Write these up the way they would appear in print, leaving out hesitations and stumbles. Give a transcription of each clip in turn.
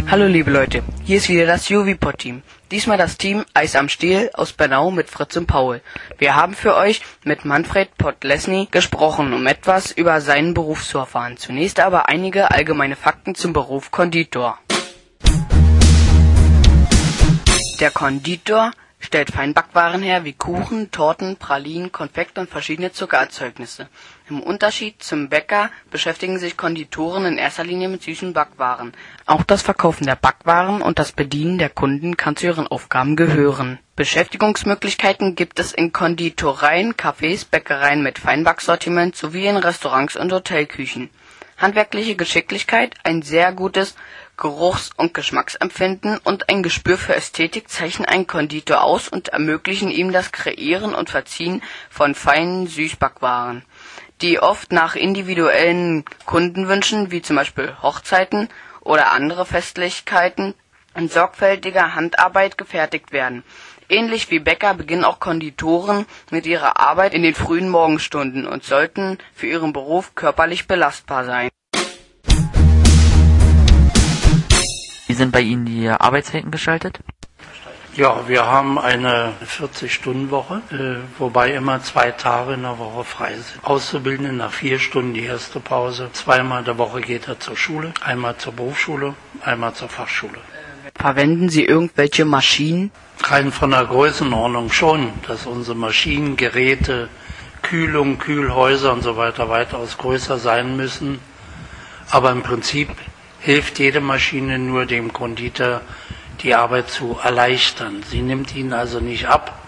Hallo liebe Leute, hier ist wieder das Juvipod-Team. Diesmal das Team Eis am Stiel aus Bernau mit Fritz und Paul. Wir haben für euch mit Manfred Podlesny gesprochen, um etwas über seinen Beruf zu erfahren. Zunächst aber einige allgemeine Fakten zum Beruf Konditor. Der Konditor stellt Feinbackwaren her wie Kuchen, Torten, Pralinen, Konfekt und verschiedene Zuckererzeugnisse. Im Unterschied zum Bäcker beschäftigen sich Konditoren in erster Linie mit süßen Backwaren. Auch das Verkaufen der Backwaren und das Bedienen der Kunden kann zu ihren Aufgaben gehören. Beschäftigungsmöglichkeiten gibt es in Konditoreien, Cafés, Bäckereien mit Feinbacksortiment sowie in Restaurants und Hotelküchen. Handwerkliche Geschicklichkeit, ein sehr gutes Geruchs- und Geschmacksempfinden und ein Gespür für Ästhetik zeichnen einen Konditor aus und ermöglichen ihm das Kreieren und Verziehen von feinen Süßbackwaren, die oft nach individuellen Kundenwünschen, wie zum Beispiel Hochzeiten oder andere Festlichkeiten, in sorgfältiger Handarbeit gefertigt werden. Ähnlich wie Bäcker beginnen auch Konditoren mit ihrer Arbeit in den frühen Morgenstunden und sollten für ihren Beruf körperlich belastbar sein. Wie sind bei Ihnen die Arbeitszeiten gestaltet? Ja, wir haben eine 40-Stunden-Woche, wobei immer 2 Tage in der Woche frei sind. Auszubildende nach 4 Stunden die erste Pause. 2-mal in der Woche geht er zur Schule, einmal zur Berufsschule, einmal zur Fachschule. Verwenden Sie irgendwelche Maschinen? Rein von der Größenordnung schon, dass unsere Maschinen, Geräte, Kühlung, Kühlhäuser und so weiter weitaus größer sein müssen. Aber im Prinzip hilft jede Maschine nur dem Konditor, die Arbeit zu erleichtern. Sie nimmt ihn also nicht ab.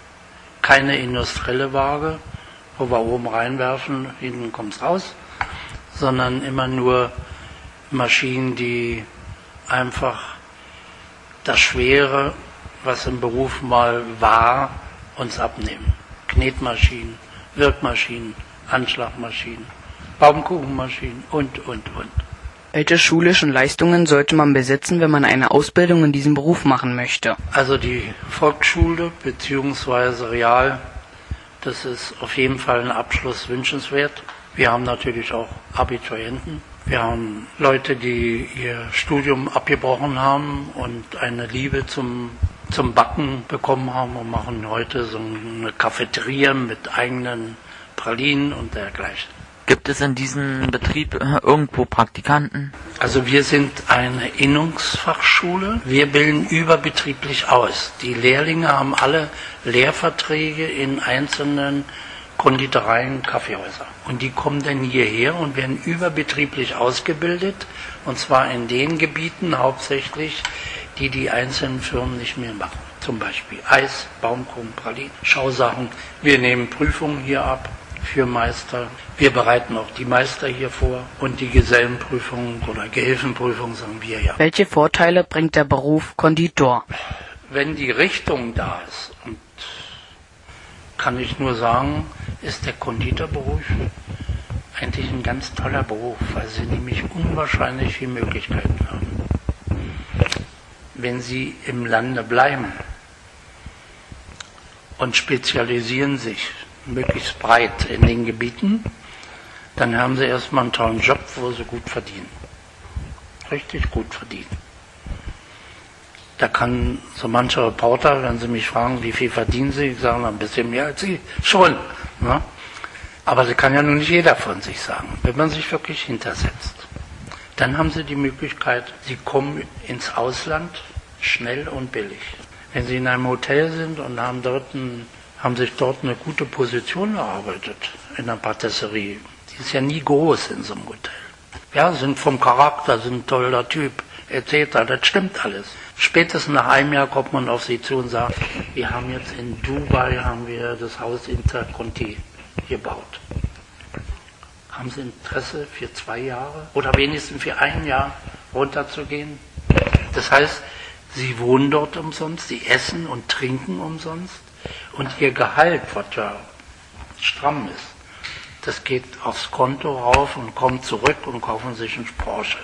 Keine industrielle Waage, wo wir oben reinwerfen, hinten kommt's raus, sondern immer nur Maschinen, die einfach das Schwere, was im Beruf mal war, uns abnehmen. Knetmaschinen, Wirkmaschinen, Anschlagmaschinen, Baumkuchenmaschinen und. Welche schulischen Leistungen sollte man besitzen, wenn man eine Ausbildung in diesem Beruf machen möchte? Also die Volksschule bzw. Real, das ist auf jeden Fall ein Abschluss wünschenswert. Wir haben natürlich auch Abiturienten. Wir haben Leute, die ihr Studium abgebrochen haben und eine Liebe zum Backen bekommen haben und machen heute so eine Cafeteria mit eigenen Pralinen und dergleichen. Gibt es in diesem Betrieb irgendwo Praktikanten? Also wir sind eine Innungsfachschule. Wir bilden überbetrieblich aus. Die Lehrlinge haben alle Lehrverträge in einzelnen Konditoreien, Kaffeehäuser. Und die kommen dann hierher und werden überbetrieblich ausgebildet. Und zwar in den Gebieten hauptsächlich, die einzelnen Firmen nicht mehr machen. Zum Beispiel Eis, Baumkuchen, Pralinen, Schausachen. Wir nehmen Prüfungen hier ab für Meister. Wir bereiten auch die Meister hier vor und die Gesellenprüfung oder Gehilfenprüfung sagen wir ja. Welche Vorteile bringt der Beruf Konditor? Wenn die Richtung da ist, und kann ich nur sagen, ist der Konditorberuf eigentlich ein ganz toller Beruf, weil Sie nämlich unwahrscheinlich viele Möglichkeiten haben. Wenn Sie im Lande bleiben und spezialisieren sich möglichst breit in den Gebieten, dann haben Sie erstmal einen tollen Job, wo Sie gut verdienen. Richtig gut verdienen. Da kann so mancher Reporter, wenn Sie mich fragen, wie viel verdienen Sie, ich sage ein bisschen mehr als Sie, schon. Ne? Aber das kann ja nun nicht jeder von sich sagen, wenn man sich wirklich hintersetzt. Dann haben Sie die Möglichkeit, Sie kommen ins Ausland schnell und billig. Wenn Sie in einem Hotel sind und haben sich dort eine gute Position erarbeitet in der Patisserie. Die ist ja nie groß in so einem Hotel. Ja, sind vom Charakter, sind ein toller Typ, etc. Das stimmt alles. Spätestens nach einem Jahr kommt man auf Sie zu und sagt, wir haben jetzt in Dubai das Haus Interconti gebaut. Haben Sie Interesse für 2 Jahre oder wenigstens für 1 Jahr runterzugehen? Das heißt, Sie wohnen dort umsonst, Sie essen und trinken umsonst. Und Ihr Gehalt, was ja stramm ist, das geht aufs Konto rauf und kommt zurück und kaufen sich einen Porsche.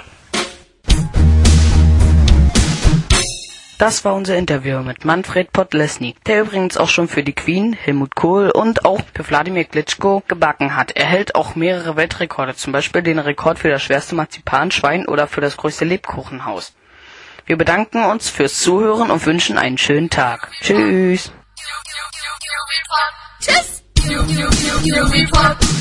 Das war unser Interview mit Manfred Podlesny, der übrigens auch schon für die Queen, Helmut Kohl und auch für Wladimir Klitschko gebacken hat. Er hält auch mehrere Weltrekorde, zum Beispiel den Rekord für das schwerste Marzipanschwein oder für das größte Lebkuchenhaus. Wir bedanken uns fürs Zuhören und wünschen einen schönen Tag. Tschüss. Tschüss.